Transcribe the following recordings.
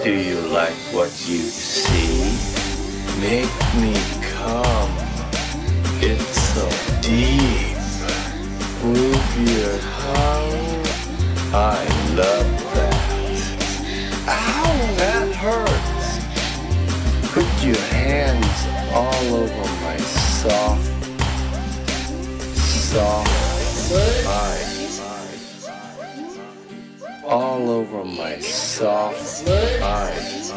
Do you like what you see? Make me come. It's so deep. Move your tongue. I love that. Ow, that hurts. Put your hands all over my soft eyes. All over my soft eyes.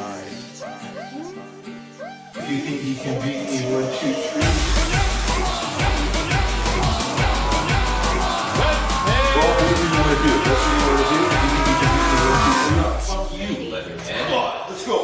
If you think you can beat me, 1, 2, 3. Well, whatever you want to do. That's what you want to do. If you think you can beat me, 1, 2, 3. Fuck you, Leatherhead. Come on, let's go.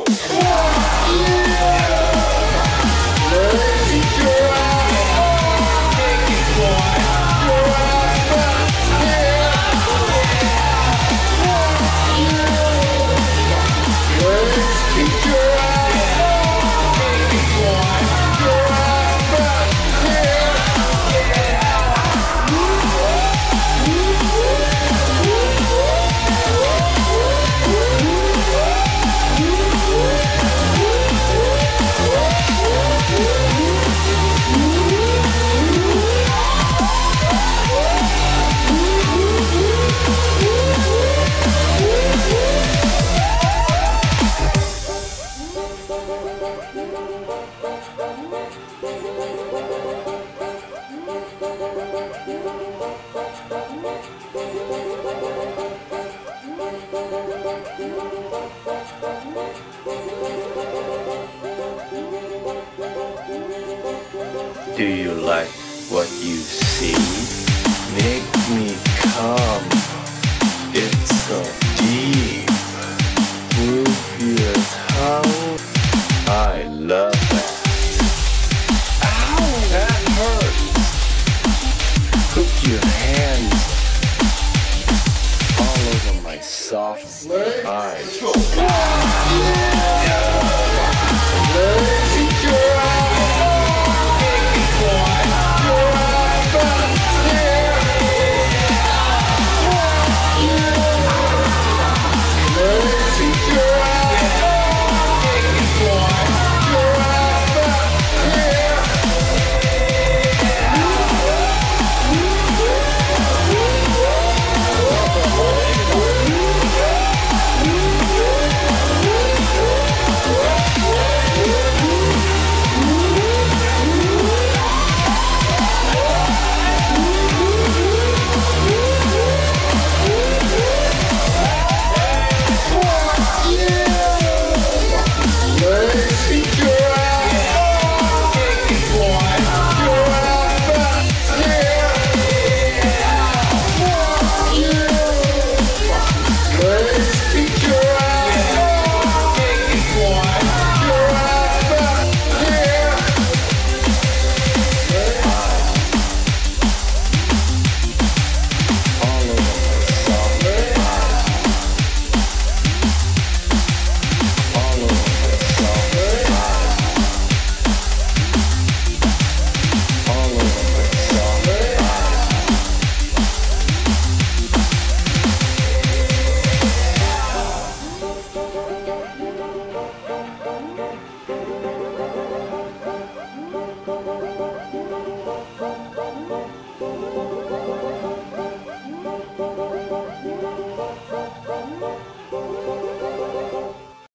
Do you like what you see? Make